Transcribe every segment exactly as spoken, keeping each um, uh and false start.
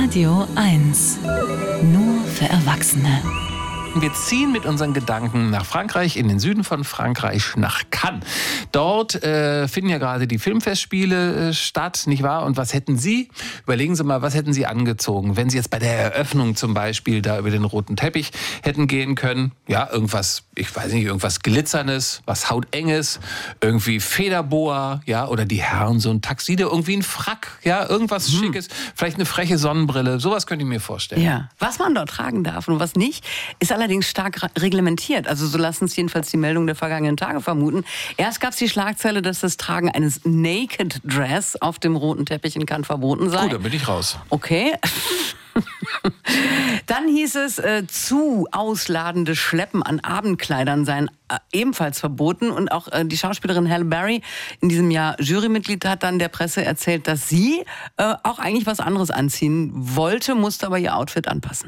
Radio eins. Nur für Erwachsene. Wir ziehen mit unseren Gedanken nach Frankreich, in den Süden von Frankreich, nach Cannes. Dort äh, finden ja gerade die Filmfestspiele äh, statt, nicht wahr? Und was hätten Sie, überlegen Sie mal, was hätten Sie angezogen, wenn Sie jetzt bei der Eröffnung zum Beispiel da über den roten Teppich hätten gehen können? Ja, irgendwas, ich weiß nicht, irgendwas Glitzerndes, was Hautenges, irgendwie Federboa, ja, oder die Herren so ein Taxide, irgendwie ein Frack, ja, irgendwas hm. Schickes, vielleicht eine freche Sonnenbrille, sowas könnte ich mir vorstellen. Ja, was man dort tragen darf und was nicht, ist allerdings stark reglementiert. Also so lassen es jedenfalls die Meldungen der vergangenen Tage vermuten. Erst gab es die Schlagzeile, dass das Tragen eines Naked Dress auf dem roten Teppich in Cannes verboten sei. Gut, dann bin ich raus. Okay. Dann hieß es, äh, zu ausladende Schleppen an Abendkleidern seien äh, ebenfalls verboten. Und auch äh, die Schauspielerin Halle Berry, in diesem Jahr Jurymitglied, hat dann der Presse erzählt, dass sie äh, auch eigentlich was anderes anziehen wollte, musste aber ihr Outfit anpassen.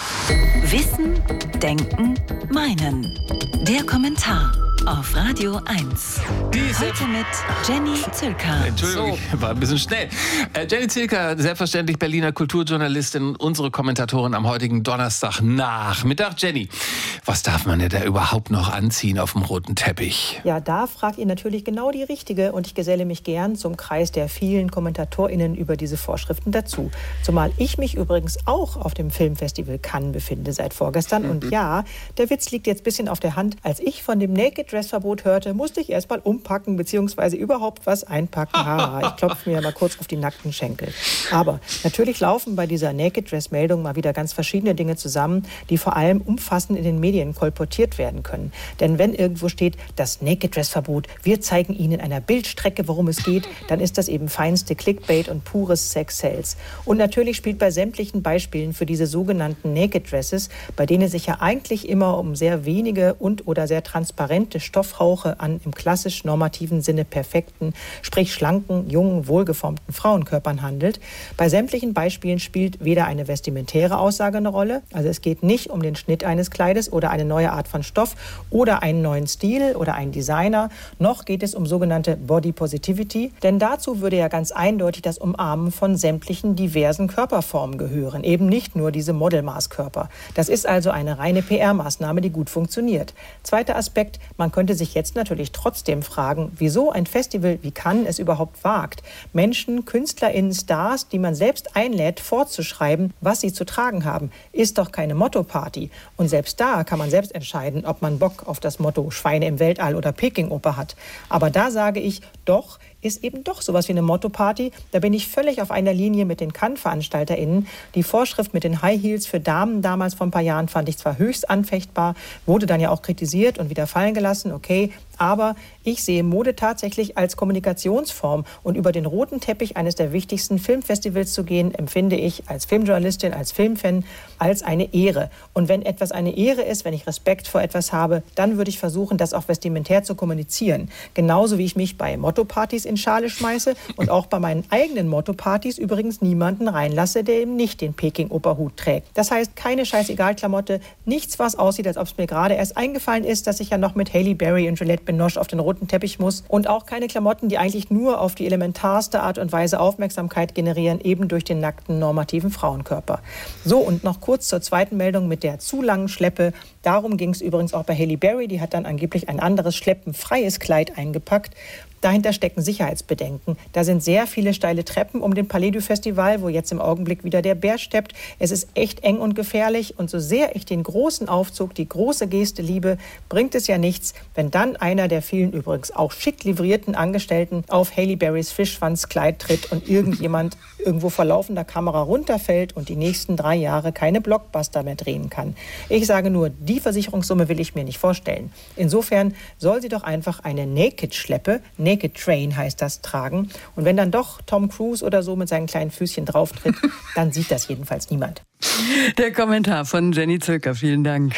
Wissen, Denken, Meinen. Der Kommentar auf Radio eins. Diese Heute mit Jenny Zilker. Entschuldigung, ich war ein bisschen schnell. Äh, Jenny Zilker, selbstverständlich Berliner Kulturjournalistin, unsere Kommentatorin am heutigen Donnerstagnachmittag. Jenny, was darf man denn da überhaupt noch anziehen auf dem roten Teppich? Ja, da fragt ihr natürlich genau die Richtige und ich geselle mich gern zum Kreis der vielen KommentatorInnen über diese Vorschriften dazu. Zumal ich mich übrigens auch auf dem Filmfestival Cannes befinde seit vorgestern. Mhm. Und ja, der Witz liegt jetzt ein bisschen auf der Hand. Als ich von dem Naked Dressverbot hörte, musste ich erst mal umpacken bzw. überhaupt was einpacken. Haha, ich klopfe mir mal kurz auf die nackten Schenkel. Aber natürlich laufen bei dieser Naked Dress-Meldung mal wieder ganz verschiedene Dinge zusammen, die vor allem umfassend in den Medien kolportiert werden können. Denn wenn irgendwo steht, das Naked Dress-Verbot, wir zeigen Ihnen in einer Bildstrecke, worum es geht, dann ist das eben feinste Clickbait und pures Sex-Sales. Und natürlich spielt bei sämtlichen Beispielen für diese sogenannten Naked Dresses, bei denen es sich ja eigentlich immer um sehr wenige und oder sehr transparente Stoffhauche an im klassisch normativen Sinne perfekten, sprich schlanken, jungen, wohlgeformten Frauenkörpern handelt. Bei sämtlichen Beispielen spielt weder eine vestimentäre Aussage eine Rolle, also es geht nicht um den Schnitt eines Kleides oder eine neue Art von Stoff oder einen neuen Stil oder einen Designer, noch geht es um sogenannte Body Positivity, denn dazu würde ja ganz eindeutig das Umarmen von sämtlichen diversen Körperformen gehören, eben nicht nur diese Modelmaßkörper. Das ist also eine reine P R-Maßnahme, die gut funktioniert. Zweiter Aspekt, man könnte sich jetzt natürlich trotzdem fragen, wieso ein Festival wie Cannes es überhaupt wagt, Menschen, KünstlerInnen, Stars, die man selbst einlädt, vorzuschreiben, was sie zu tragen haben. Ist doch keine Motto-Party. Und selbst da kann man selbst entscheiden, ob man Bock auf das Motto Schweine im Weltall oder Peking-Oper hat. Aber da sage ich, doch, ist eben doch sowas wie eine Motto-Party. Da bin ich völlig auf einer Linie mit den Cannes-VeranstalterInnen. Die Vorschrift mit den High Heels für Damen damals vor ein paar Jahren fand ich zwar höchst anfechtbar, wurde dann ja auch kritisiert und wieder fallen gelassen, okay, aber ich sehe Mode tatsächlich als Kommunikationsform und über den roten Teppich eines der wichtigsten Filmfestivals zu gehen, empfinde ich als Filmjournalistin, als Filmfan, als eine Ehre. Und wenn etwas eine Ehre ist, wenn ich Respekt vor etwas habe, dann würde ich versuchen, das auch vestimentär zu kommunizieren. Genauso wie ich mich bei Motto-Partys in Schale schmeiße und auch bei meinen eigenen Motto-Partys übrigens niemanden reinlasse, der eben nicht den Peking-Operhut trägt. Das heißt, keine Scheißegal-Klamotte, nichts, was aussieht, als ob es mir gerade erst eingefallen ist, dass ich ja noch mit Halle Berry und Juliette Binoche auf den roten Teppich muss und auch keine Klamotten, die eigentlich nur auf die elementarste Art und Weise Aufmerksamkeit generieren, eben durch den nackten, normativen Frauenkörper. So, und noch kurz zur zweiten Meldung mit der zu langen Schleppe. Darum ging es übrigens auch bei Halle Berry, die hat dann angeblich ein anderes schleppenfreies Kleid eingepackt. Dahinter stecken Sicherheitsbedenken. Da sind sehr viele steile Treppen um den Palais du Festival, wo jetzt im Augenblick wieder der Bär steppt. Es ist echt eng und gefährlich. Und so sehr ich den großen Aufzug, die große Geste liebe, bringt es ja nichts, wenn dann einer der vielen übrigens auch schick livrierten Angestellten auf Halle Berrys Fischschwanzkleid tritt und irgendjemand irgendwo vor laufender Kamera runterfällt und die nächsten drei Jahre keine Blockbuster mehr drehen kann. Ich sage nur, die Versicherungssumme will ich mir nicht vorstellen. Insofern soll sie doch einfach eine Naked-Schleppe, Naked Train heißt das, tragen. Und wenn dann doch Tom Cruise oder so mit seinen kleinen Füßchen drauftritt, dann sieht das jedenfalls niemand. Der Kommentar von Jenny Zilker, vielen Dank.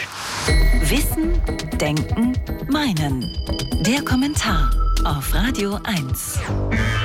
Wissen, Denken, Meinen. Der Kommentar auf Radio eins.